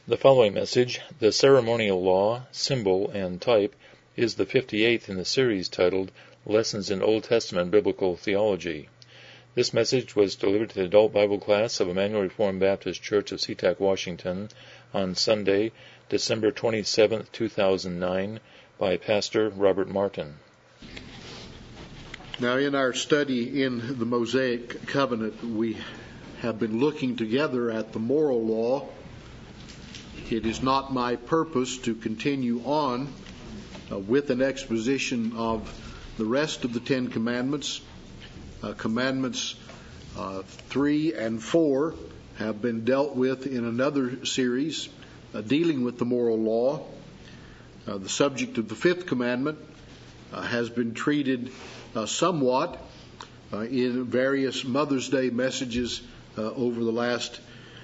The following message, The Ceremonial Law, Symbol, and Type, is the 58th in the series titled Lessons in Old Testament Biblical Theology. This message was delivered to the adult Bible class of Emmanuel Reformed Baptist Church of SeaTac, Washington, on Sunday, December 27, 2009, by Pastor Robert Martin. Now, in our study in the Mosaic Covenant, we have been looking together at the moral law. It is not my purpose to continue on with an exposition of the rest of the Ten Commandments. Commandments 3 and 4 have been dealt with in another series dealing with the moral law. The subject of the Fifth Commandment has been treated somewhat in various Mother's Day messages over the last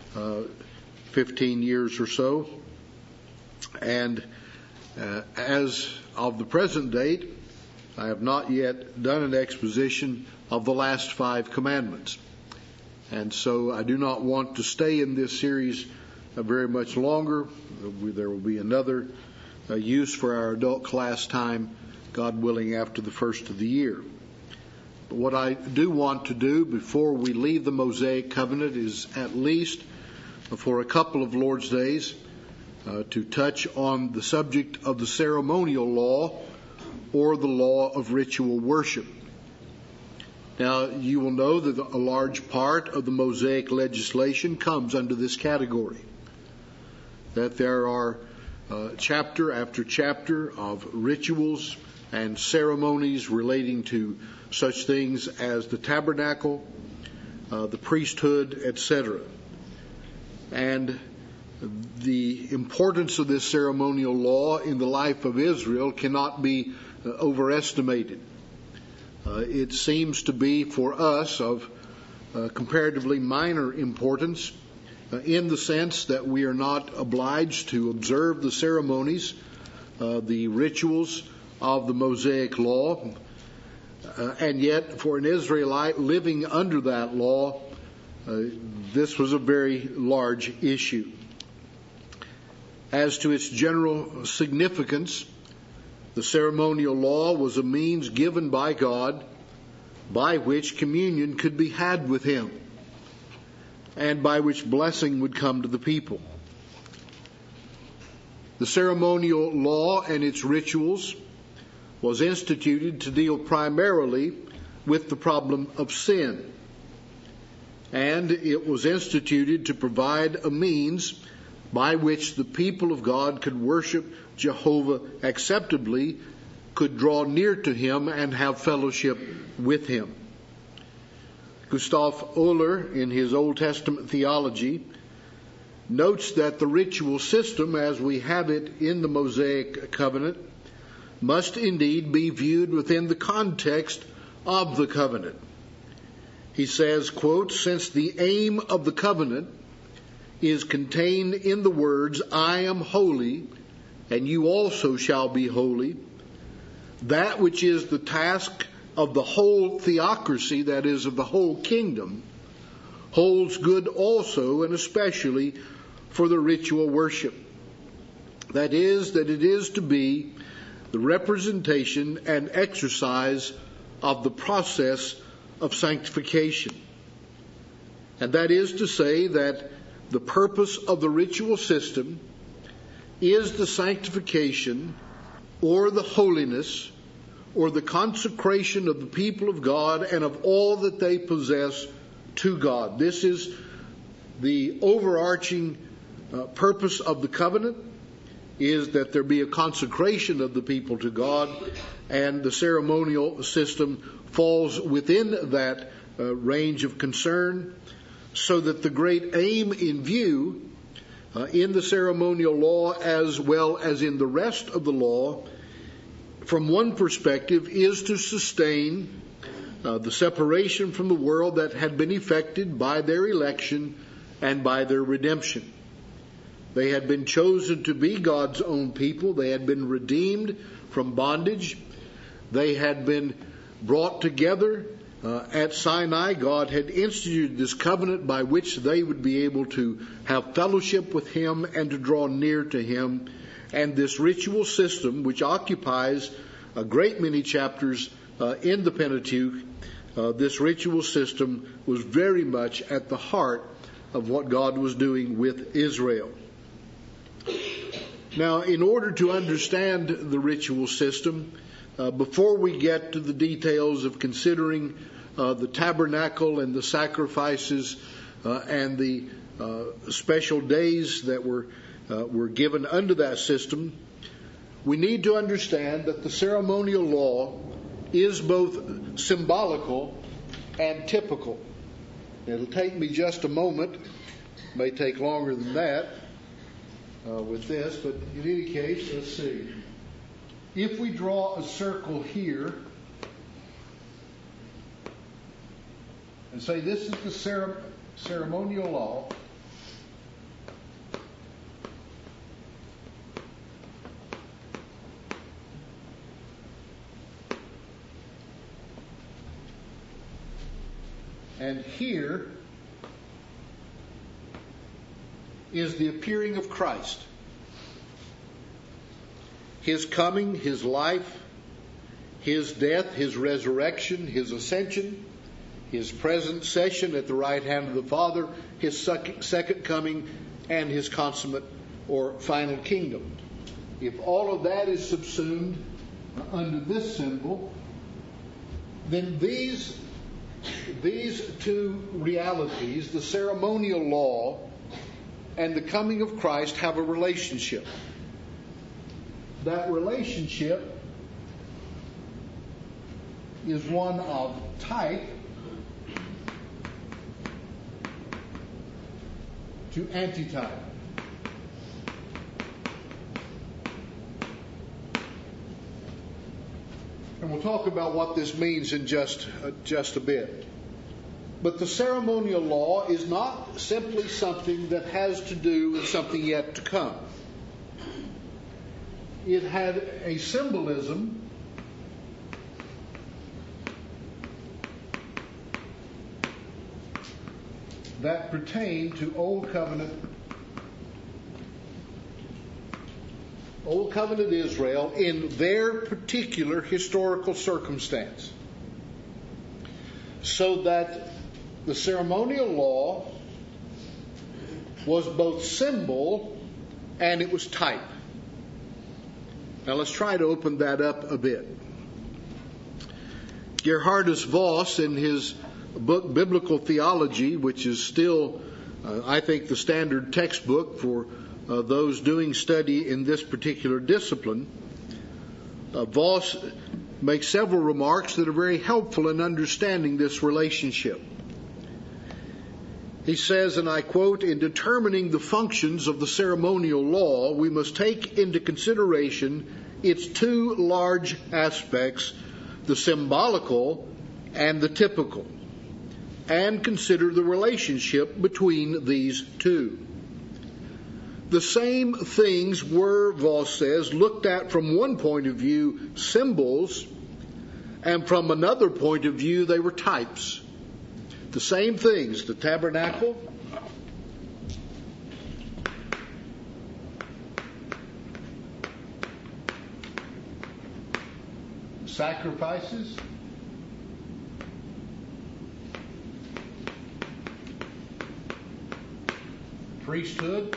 15 years or so. And as of the present date, I have not yet done an exposition of the last 5 commandments. And so I do not want to stay in this series very much longer. There will be another use for our adult class time, God willing, after the first of the year. But what I do want to do before we leave the Mosaic Covenant is at least for a couple of Lord's Days to touch on the subject of the ceremonial law or the law of ritual worship. Now, you will know that a large part of the Mosaic legislation comes under this category, that there are chapter after chapter of rituals and ceremonies relating to such things as the tabernacle, the priesthood, etc. And the importance of this ceremonial law in the life of Israel cannot be overestimated. It seems to be for us of comparatively minor importance in the sense that we are not obliged to observe the ceremonies, the rituals of the Mosaic law. And yet, for an Israelite living under that law, this was a very large issue. As to its general significance, the ceremonial law was a means given by God by which communion could be had with Him and by which blessing would come to the people. The ceremonial law and its rituals was instituted to deal primarily with the problem of sin. And it was instituted to provide a means by which the people of God could worship Jehovah acceptably, could draw near to Him and have fellowship with Him. Gustav Oehler, in his Old Testament theology, notes that the ritual system as we have it in the Mosaic Covenant must indeed be viewed within the context of the covenant. He says, quote, "Since the aim of the covenant is contained in the words, 'I am holy, and you also shall be holy,' that which is the task of the whole theocracy, that is, of the whole kingdom, holds good also and especially for the ritual worship. That is, that it is to be the representation and exercise of the process of sanctification. And that is to say that the purpose of the ritual system is the sanctification or the holiness or the consecration of the people of God and of all that they possess to God. This is the overarching purpose of the covenant, is that there be a consecration of the people to God, and the ceremonial system falls within that range of concern, so that the great aim in view in the ceremonial law as well as in the rest of the law, from one perspective, is to sustain the separation from the world that had been effected by their election and by their redemption. They had been chosen to be God's own people. They had been redeemed from bondage. They had been brought together At Sinai, God had instituted this covenant by which they would be able to have fellowship with Him and to draw near to Him. And this ritual system, which occupies a great many chapters in the Pentateuch, this ritual system was very much at the heart of what God was doing with Israel. Now, in order to understand the ritual system, before we get to the details of considering the tabernacle and the sacrifices and the special days that were given under that system, we need to understand that the ceremonial law is both symbolical and typical. It'll take me just a moment, may take longer than that with this, but in any case, let's see. If we draw a circle here and say this is the ceremonial law, and here is the appearing of Christ. His coming, His life, His death, His resurrection, His ascension, His present session at the right hand of the Father, His second coming, and His consummate or final kingdom. If all of that is subsumed under this symbol, then these two realities, the ceremonial law and the coming of Christ, have a relationship. That relationship is one of type to antitype. And we'll talk about what this means in just a bit. But the ceremonial law is not simply something that has to do with something yet to come. It had a symbolism that pertained to Old Covenant Israel in their particular historical circumstance. So that the ceremonial law was both symbol and it was type. Now let's try to open that up a bit. Gerhardus Voss, in his book Biblical Theology, which is still, I think, the standard textbook for those doing study in this particular discipline, Voss makes several remarks that are very helpful in understanding this relationship. He says, and I quote, "In determining the functions of the ceremonial law, we must take into consideration its two large aspects, the symbolical and the typical, and consider the relationship between these two. The same things were," Voss says, "looked at from one point of view symbols, and from another point of view they were types." The same things, the tabernacle, sacrifices, priesthood,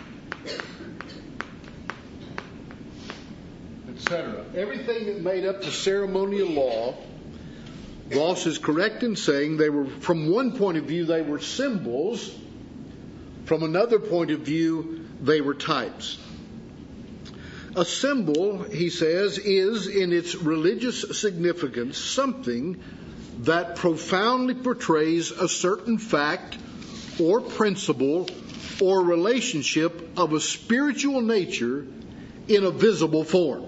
etc. Everything that made up the ceremonial law, Voss is correct in saying they were, from one point of view, they were symbols. From another point of view, they were types. A symbol, he says, is in its religious significance something that profoundly portrays a certain fact or principle or relationship of a spiritual nature in a visible form.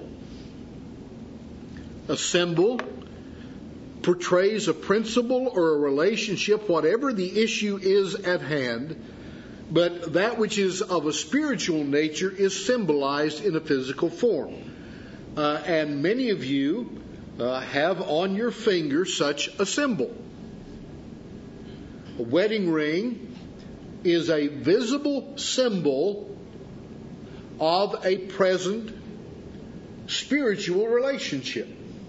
A symbol portrays a principle or a relationship, whatever the issue is at hand, but that which is of a spiritual nature is symbolized in a physical form. And many of you have on your finger such a symbol. A wedding ring is a visible symbol of a present spiritual relationship.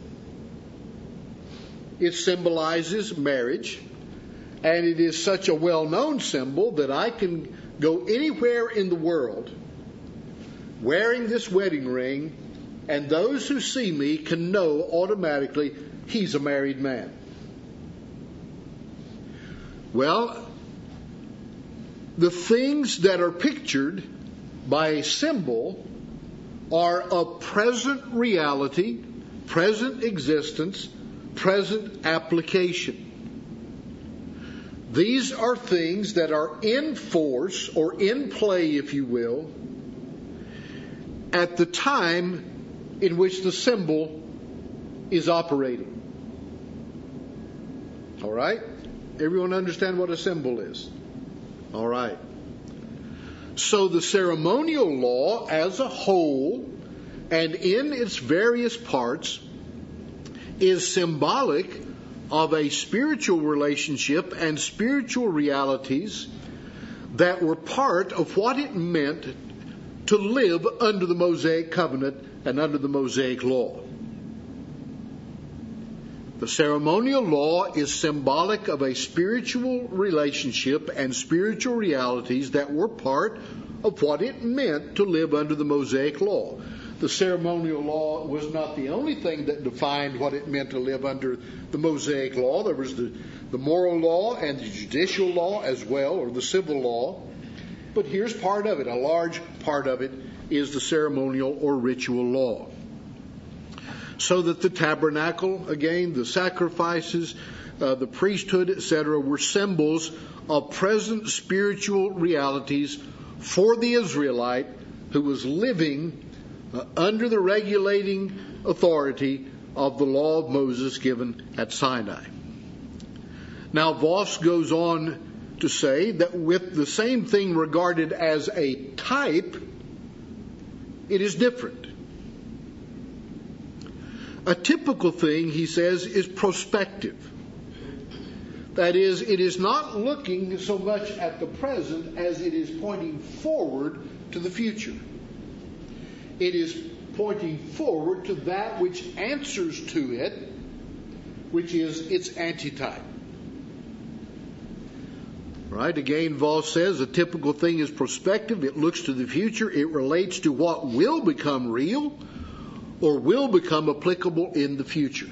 It symbolizes marriage, and it is such a well-known symbol that I can go anywhere in the world wearing this wedding ring, and those who see me can know automatically he's a married man. Well, the things that are pictured by a symbol are of present reality, present existence, present application. These are things that are in force or in play, if you will, at the time in which the symbol is operating. All right? Everyone understand what a symbol is? All right. So the ceremonial law as a whole and in its various parts is symbolic of a spiritual relationship and spiritual realities that were part of what it meant to live under the Mosaic covenant and under the Mosaic law. The ceremonial law is symbolic of a spiritual relationship and spiritual realities that were part of what it meant to live under the Mosaic law. The ceremonial law was not the only thing that defined what it meant to live under the Mosaic law. There was the moral law and the judicial law as well, or the civil law. But here's part of it. A large part of it is the ceremonial or ritual law. So that the tabernacle, again, the sacrifices, the priesthood, etc., were symbols of present spiritual realities for the Israelite who was living under the regulating authority of the law of Moses given at Sinai. Now, Voss goes on to say that with the same thing regarded as a type, it is different. A typical thing, he says, is prospective. That is, it is not looking so much at the present as it is pointing forward to the future. It is pointing forward to that which answers to it, which is its antitype. Right? Again, Voss says a typical thing is prospective. It looks to the future. It relates to what will become real or will become applicable in the future.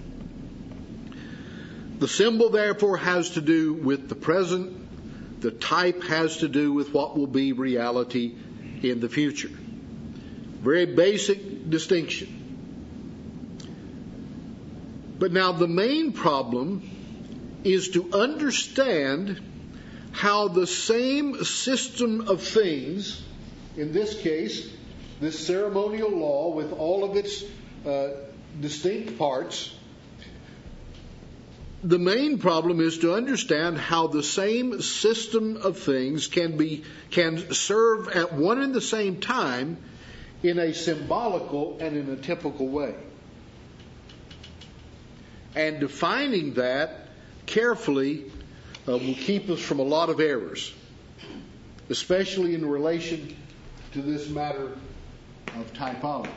The symbol, therefore, has to do with the present. The type has to do with what will be reality in the future. Very basic distinction. But now the main problem is to understand how the same system of things, in this case, this ceremonial law with all of its distinct parts, the main problem is to understand how the same system of things can serve at one and the same time in a symbolical and in a typical way. And defining that carefully will keep us from a lot of errors, especially in relation to this matter of typology.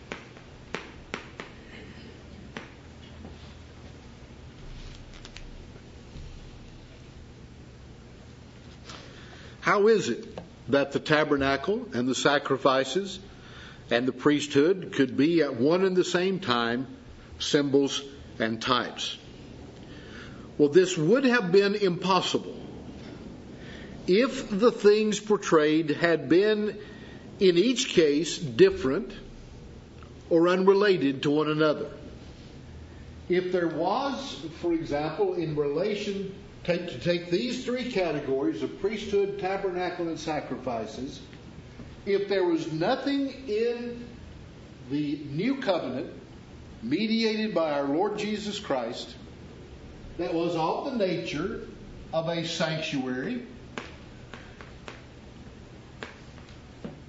How is it that the tabernacle and the sacrifices and the priesthood could be at one and the same time symbols and types? Well, this would have been impossible if the things portrayed had been, in each case, different or unrelated to one another. If there was, for example, in relation to take these three categories of priesthood, tabernacle, and sacrifices, if there was nothing in the new covenant mediated by our Lord Jesus Christ that was of the nature of a sanctuary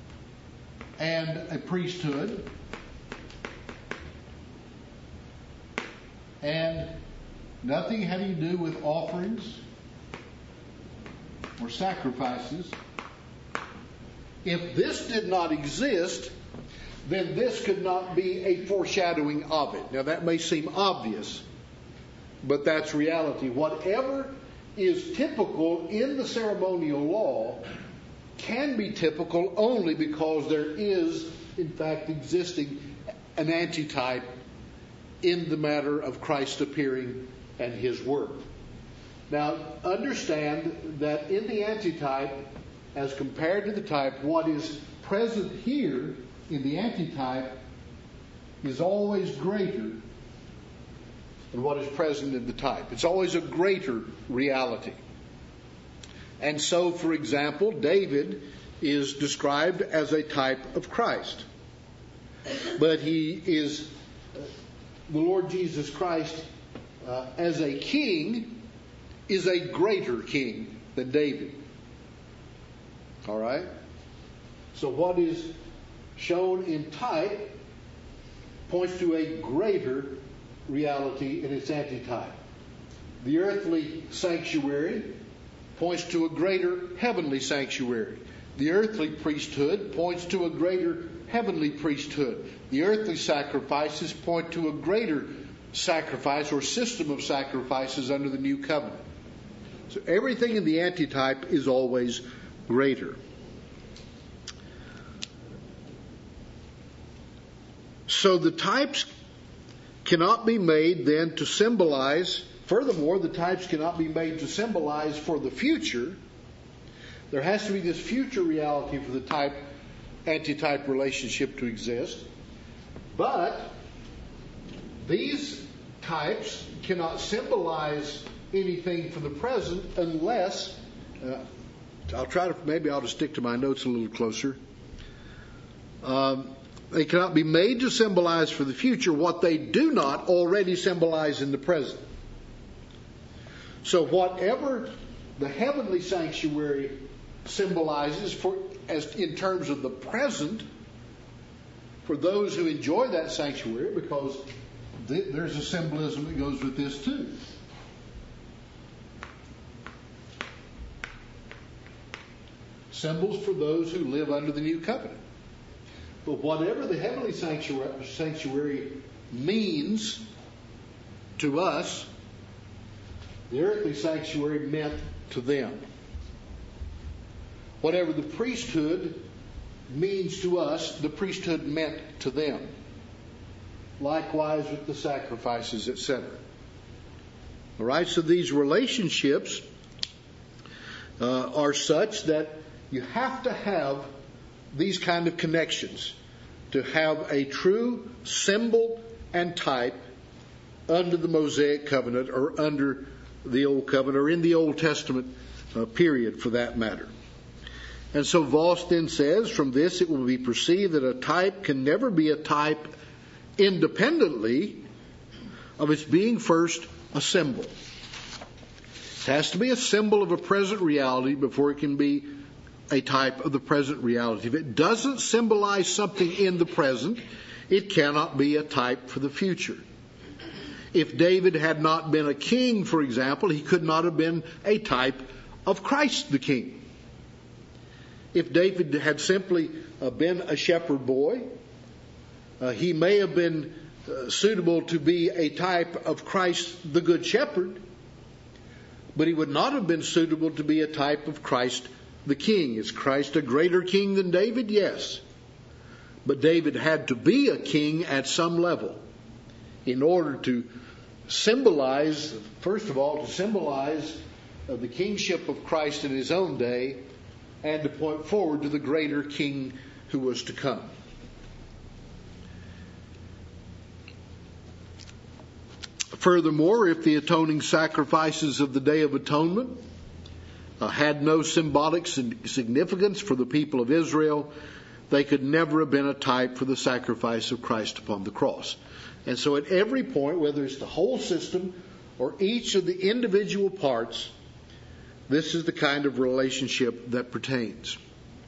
and a priesthood and nothing having to do with offerings or sacrifices. If this did not exist, then this could not be a foreshadowing of it. Now that may seem obvious, but that's reality. Whatever is typical in the ceremonial law can be typical only because there is, in fact, existing an antitype in the matter of Christ appearing and His work. Now, understand that in the antitype, as compared to the type, what is present here in the antitype is always greater than what is present in the type. It's always a greater reality. And so, for example, David is described as a type of Christ. But he is the Lord Jesus Christ as a king is a greater king than David. All right? So what is shown in type points to a greater reality in its antitype. The earthly sanctuary points to a greater heavenly sanctuary. The earthly priesthood points to a greater heavenly priesthood. The earthly sacrifices point to a greater sacrifice or system of sacrifices under the new covenant. So everything in the antitype is always greater. So the types cannot be made then to symbolize, furthermore, the types cannot be made to symbolize for the future. There has to be this future reality for the type-antitype relationship to exist. But these types cannot symbolize anything for the present unless, maybe I'll just stick to my notes a little closer. They cannot be made to symbolize for the future what they do not already symbolize in the present. So whatever the heavenly sanctuary symbolizes in terms of the present for those who enjoy that sanctuary, because there's a symbolism that goes with this too. Symbols for those who live under the new covenant. But whatever the heavenly sanctuary means to us, the earthly sanctuary meant to them. Whatever the priesthood means to us, the priesthood meant to them. Likewise with the sacrifices, etc. All right, so these relationships are such that you have to have these kind of connections to have a true symbol and type under the Mosaic covenant or under the Old Covenant or in the Old Testament period for that matter. And so Voss then says, from this it will be perceived that a type can never be a type independently of its being first a symbol. It has to be a symbol of a present reality before it can be a type of the present reality. If it doesn't symbolize something in the present, it cannot be a type for the future. If David had not been a king, for example, he could not have been a type of Christ the King. If David had simply been a shepherd boy, he may have been suitable to be a type of Christ the Good Shepherd, but he would not have been suitable to be a type of Christ the King. Is Christ a greater king than David? Yes. But David had to be a king at some level in order to symbolize, first of all, to symbolize the kingship of Christ in his own day and to point forward to the greater king who was to come. Furthermore, if the atoning sacrifices of the Day of Atonement had no symbolic significance for the people of Israel, they could never have been a type for the sacrifice of Christ upon the cross. And so at every point, whether it's the whole system or each of the individual parts, this is the kind of relationship that pertains.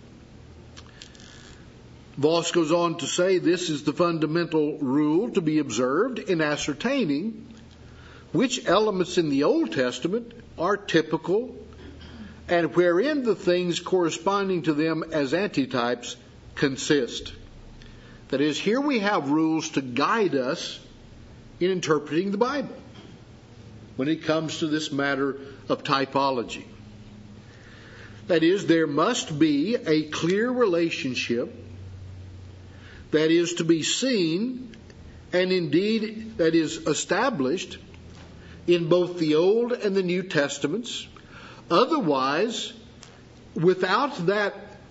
Voss goes on to say this is the fundamental rule to be observed in ascertaining which elements in the Old Testament are typical and wherein the things corresponding to them as antitypes consist. That is, here we have rules to guide us in interpreting the Bible when it comes to this matter of typology. That is, there must be a clear relationship that is to be seen and indeed that is established in both the Old and the New Testaments. Otherwise, without that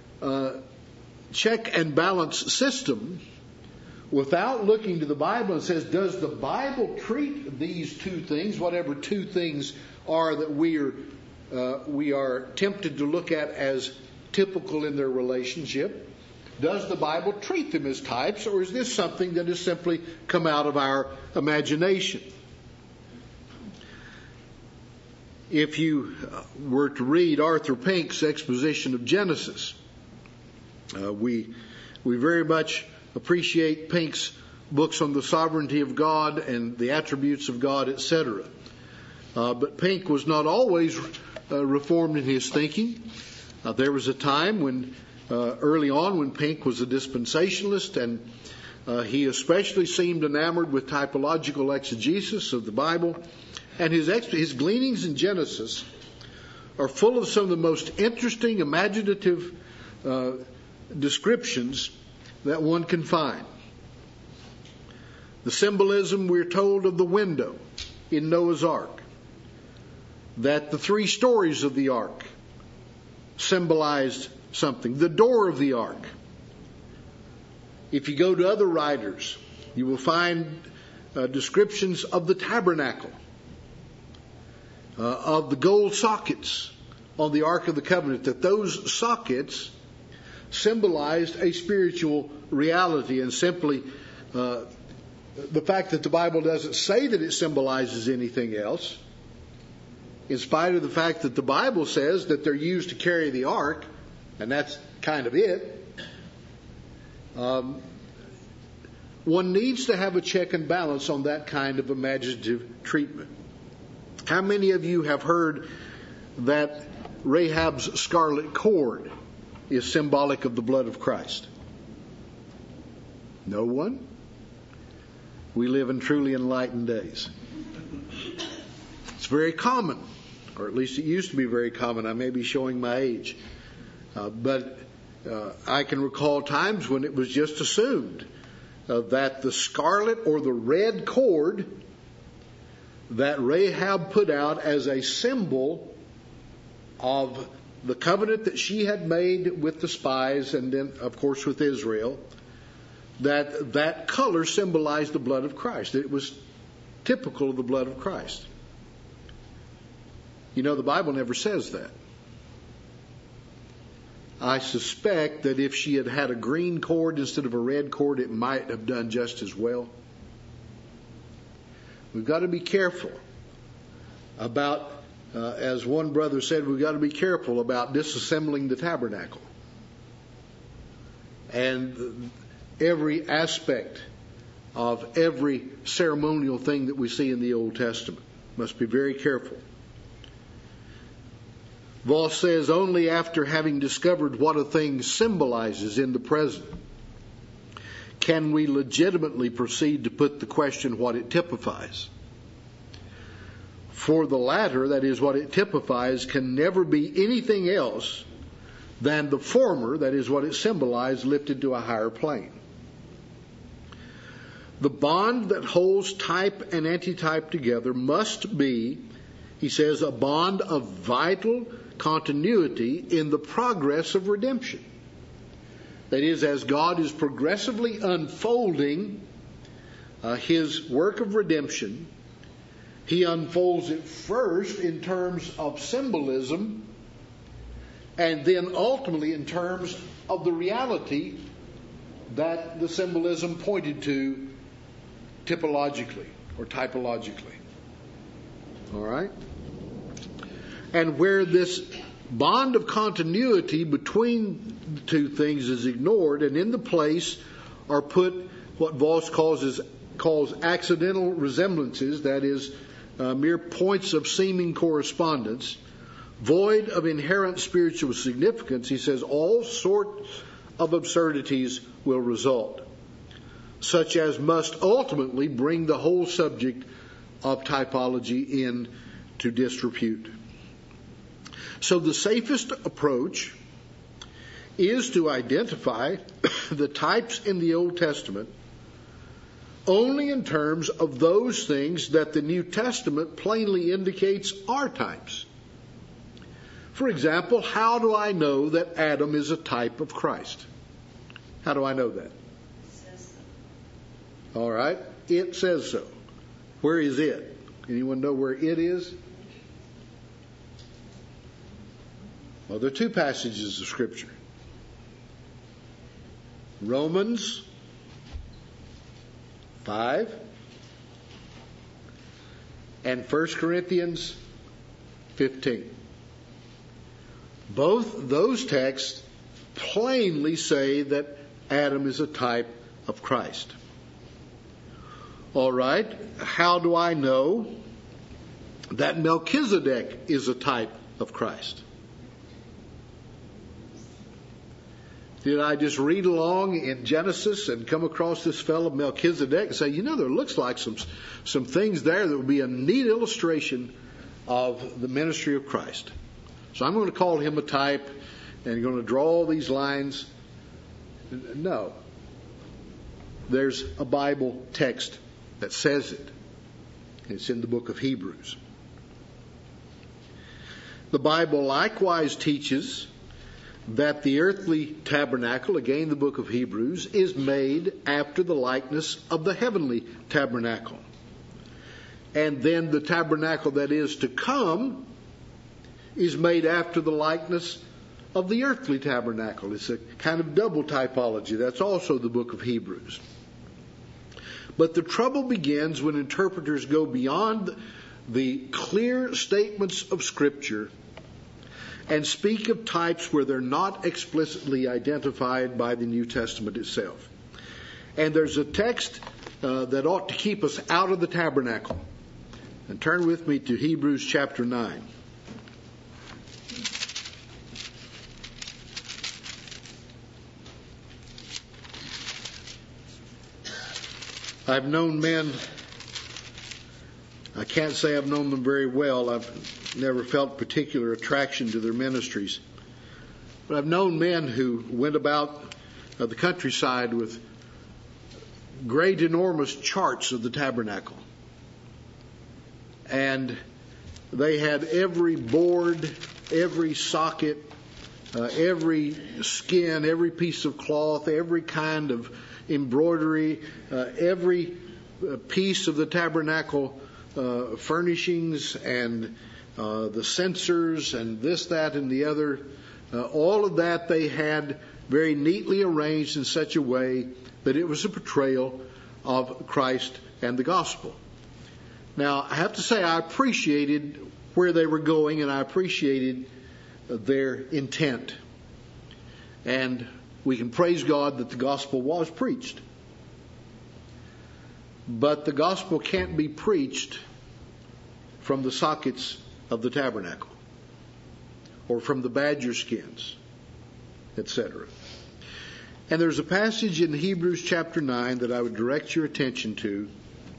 check and balance system, without looking to the Bible and says, does the Bible treat these two things, whatever two things are that we are tempted to look at as typical in their relationship, does the Bible treat them as types, or is this something that has simply come out of our imagination? If you were to read Arthur Pink's exposition of Genesis, we very much appreciate Pink's books on the sovereignty of God and the attributes of God, etc. But Pink was not always reformed in his thinking. There was a time when, early on, when Pink was a dispensationalist, and he especially seemed enamored with typological exegesis of the Bible. And his gleanings in Genesis are full of some of the most interesting, imaginative descriptions that one can find. The symbolism, we're told, of the window in Noah's Ark, that the 3 stories of the ark symbolized something. The door of the ark. If you go to other writers, you will find descriptions of the tabernacle, of the gold sockets on the Ark of the Covenant, that those sockets symbolized a spiritual reality, and simply the fact that the Bible doesn't say that it symbolizes anything else, in spite of the fact that the Bible says that they're used to carry the ark, and that's kind of it. One needs to have a check and balance on that kind of imaginative treatment. How many of you have heard that Rahab's scarlet cord is symbolic of the blood of Christ? No one? We live in truly enlightened days. It's very common, or at least it used to be very common. I may be showing my age. But I can recall times when it was just assumed that the scarlet or the red cord that Rahab put out as a symbol of the covenant that she had made with the spies, and then, of course, with Israel, that color symbolized the blood of Christ. It was typical of the blood of Christ. You know, the Bible never says that. I suspect that if she had had a green cord instead of a red cord, it might have done just as well. We've got to be careful about, as one brother said, we've got to be careful about disassembling the tabernacle. And every aspect of every ceremonial thing that we see in the Old Testament. Must be very careful. Voss says, only after having discovered what a thing symbolizes in the present can we legitimately proceed to put the question what it typifies. For the latter, that is, what it typifies, can never be anything else than the former, that is, what it symbolized, lifted to a higher plane. The bond that holds type and antitype together must be, he says, a bond of vital continuity in the progress of redemption. That is, as God is progressively unfolding His work of redemption, He unfolds it first in terms of symbolism, and then ultimately in terms of the reality that the symbolism pointed to typologically or typologically. All right? And where this bond of continuity between the two things is ignored, and in the place are put what Voss calls accidental resemblances, that is, mere points of seeming correspondence, void of inherent spiritual significance, he says all sorts of absurdities will result, such as must ultimately bring the whole subject of typology into disrepute. So the safest approach is to identify the types in the Old Testament only in terms of those things that the New Testament plainly indicates are types. For example, how do I know that Adam is a type of Christ? How do I know that? It says so. All right, it says so. Where is it? Anyone know where it is? Well, there are two passages of Scripture. Romans 5 and 1 Corinthians 15. Both those texts plainly say that Adam is a type of Christ. All right, how do I know that Melchizedek is a type of Christ? Did I just read along in Genesis and come across this fellow Melchizedek and say, there looks like some things there that would be a neat illustration of the ministry of Christ. So I'm going to call him a type and going to draw all these lines. No. There's a Bible text that says it. It's in the book of Hebrews. The Bible likewise teaches that the earthly tabernacle, again the book of Hebrews, is made after the likeness of the heavenly tabernacle. And then the tabernacle that is to come is made after the likeness of the earthly tabernacle. It's a kind of double typology. That's also the book of Hebrews. But the trouble begins when interpreters go beyond the clear statements of Scripture and speak of types where they're not explicitly identified by the New Testament itself. And there's a text that ought to keep us out of the tabernacle. And turn with me to Hebrews chapter 9. I've known men, I can't say I've known them very well. I've never felt particular attraction to their ministries. But I've known men who went about the countryside with great, enormous charts of the tabernacle. And they had every board, every socket, every skin, every piece of cloth, every kind of embroidery, every piece of the tabernacle furnishings and the censers and this, that, and the other. All of that they had very neatly arranged in such a way that it was a portrayal of Christ and the gospel. Now, I have to say I appreciated where they were going and I appreciated their intent. And we can praise God that the gospel was preached. But the gospel can't be preached from the sockets of the tabernacle or from the badger skins, etc. And there's a passage in Hebrews chapter 9 that I would direct your attention to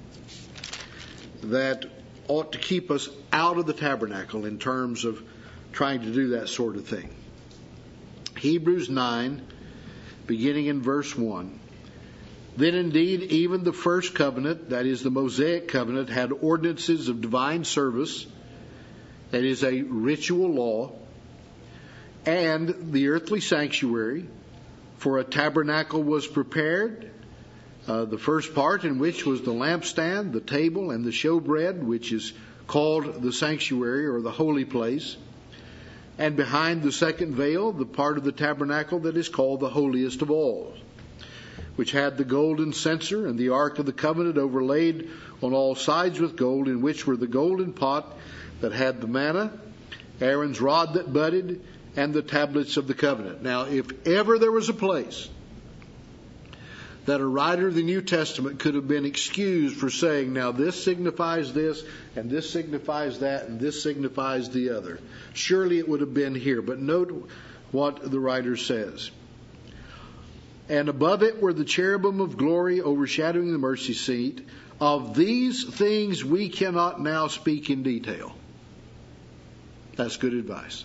that ought to keep us out of the tabernacle in terms of trying to do that sort of thing. Hebrews 9, beginning in verse 1. Then indeed even the first covenant, that is the Mosaic covenant, had ordinances of divine service, that is a ritual law, and the earthly sanctuary, for a tabernacle was prepared, the first part in which was the lampstand, the table, and the showbread, which is called the sanctuary or the holy place. And behind the second veil, the part of the tabernacle that is called the holiest of all, which had the golden censer and the ark of the covenant overlaid on all sides with gold, in which were the golden pot that had the manna, Aaron's rod that budded, and the tablets of the covenant. Now, if ever there was a place that a writer of the New Testament could have been excused for saying, now this signifies this, and this signifies that, and this signifies the other. Surely it would have been here. But note what the writer says. And above it were the cherubim of glory overshadowing the mercy seat. Of these things we cannot now speak in detail. That's good advice.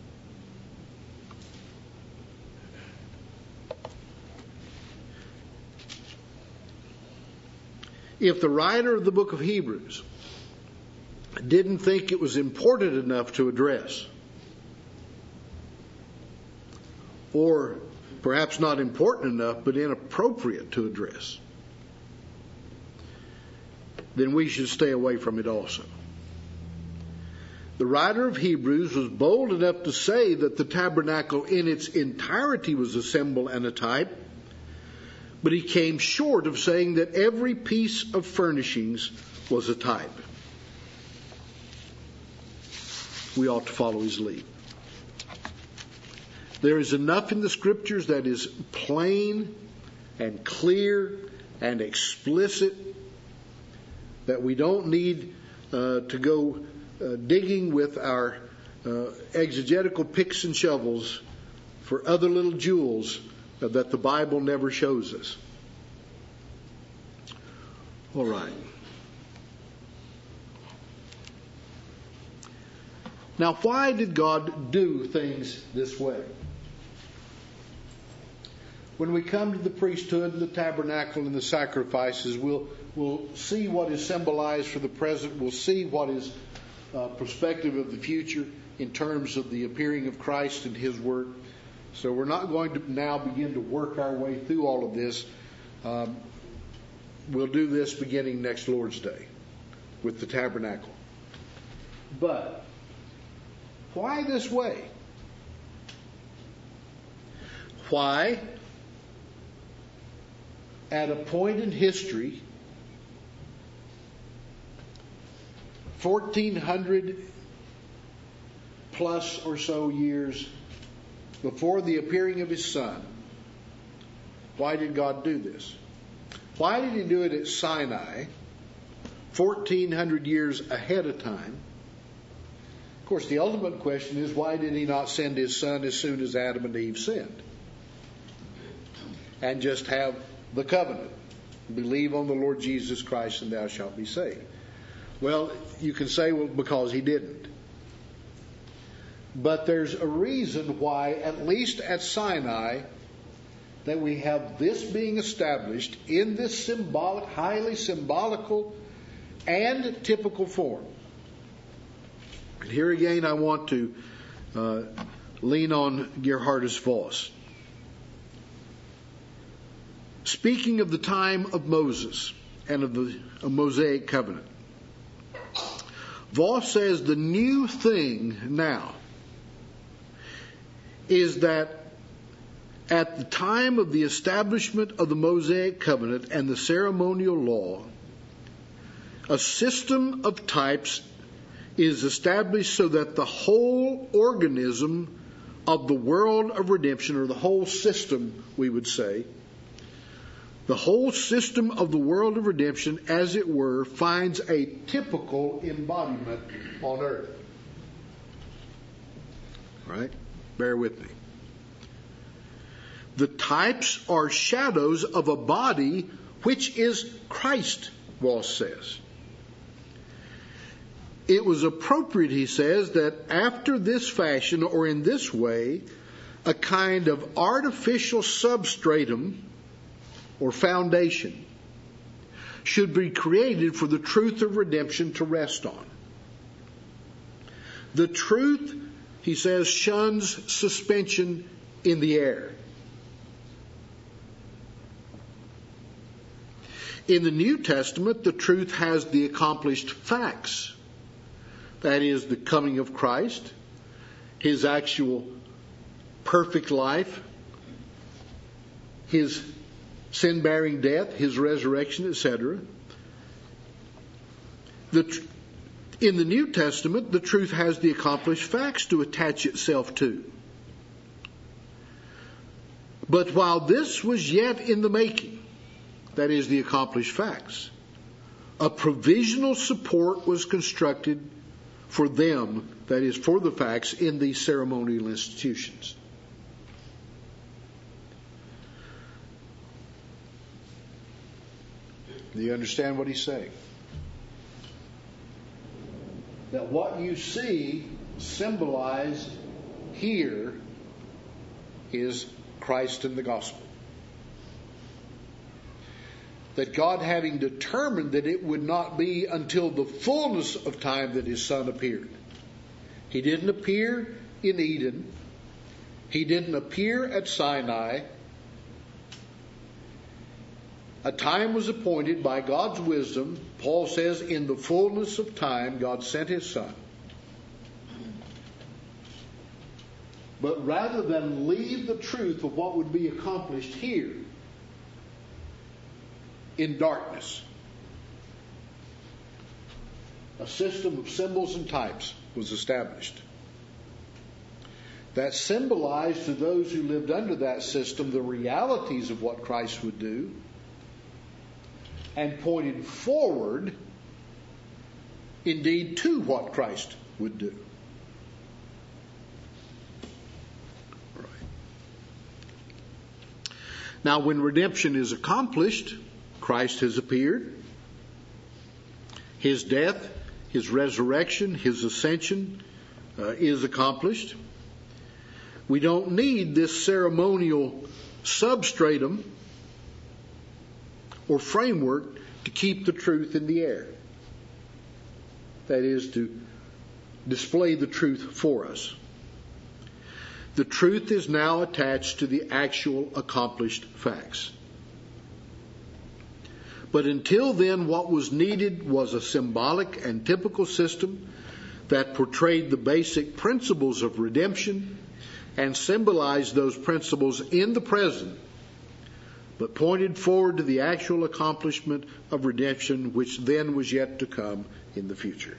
If the writer of the book of Hebrews didn't think it was important enough to address, or perhaps not important enough, but inappropriate to address, then we should stay away from it also. The writer of Hebrews was bold enough to say that the tabernacle in its entirety was a symbol and a type, but he came short of saying that every piece of furnishings was a type. We ought to follow his lead. There is enough in the Scriptures that is plain and clear and explicit that we don't need to go digging with our exegetical picks and shovels for other little jewels that the Bible never shows us. All right. Now, why did God do things this way? When we come to the priesthood, the tabernacle, and the sacrifices, we'll see what is symbolized for the present. We'll see what is perspective of the future in terms of the appearing of Christ and His work. So we're not going to now begin to work our way through all of this. We'll do this beginning next Lord's Day with the tabernacle. But why this way? Why, at a point in history, 1400 plus or so years before the appearing of His Son, why did God do this? Why did He do it at Sinai, 1400 years ahead of time? Of course, the ultimate question is, why did He not send His Son as soon as Adam and Eve sinned? And just have the covenant. Believe on the Lord Jesus Christ and thou shalt be saved. Well, you can say, well, because He didn't. But there's a reason why, at least at Sinai, that we have this being established in this symbolic, highly symbolical and typical form. And here again, I want to lean on Gerhardus Voss. Speaking of the time of Moses and of the Mosaic covenant, Voss says the new thing now is that at the time of the establishment of the Mosaic covenant and the ceremonial law, a system of types is established so that the whole organism of the world of redemption, or the whole system, we would say, the whole system of the world of redemption, as it were, finds a typical embodiment on earth. All right? Bear with me. The types are shadows of a body which is Christ, Voss says. It was appropriate, he says, that after this fashion, or in this way, a kind of artificial substratum or foundation should be created for the truth of redemption to rest on. The truth, he says, shuns suspension in the air. In the New Testament, the truth has the accomplished facts. That is, the coming of Christ, His actual perfect life, His sin-bearing death, His resurrection, etc. In the New Testament, the truth has the accomplished facts to attach itself to. But while this was yet in the making, that is, the accomplished facts. A provisional support was constructed for them, that is, for the facts, in these ceremonial institutions. Do you understand what he's saying? That what you see symbolized here is Christ and the gospel. That God, having determined that it would not be until the fullness of time that His Son appeared. He didn't appear in Eden. He didn't appear at Sinai. A time was appointed by God's wisdom. Paul says, in the fullness of time, God sent His Son. But rather than leave the truth of what would be accomplished here in darkness, a system of symbols and types was established that symbolized to those who lived under that system the realities of what Christ would do, and pointed forward, indeed, to what Christ would do. Right. Now, when redemption is accomplished, Christ has appeared. His death, His resurrection, His ascension is accomplished. We don't need this ceremonial substratum or framework to keep the truth in the air. That is, to display the truth for us. The truth is now attached to the actual accomplished facts. But until then, what was needed was a symbolic and typical system that portrayed the basic principles of redemption and symbolized those principles in the present, but pointed forward to the actual accomplishment of redemption, which then was yet to come in the future.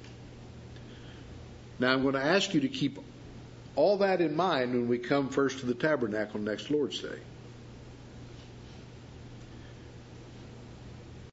Now, I'm going to ask you to keep all that in mind when we come first to the tabernacle next Lord's Day.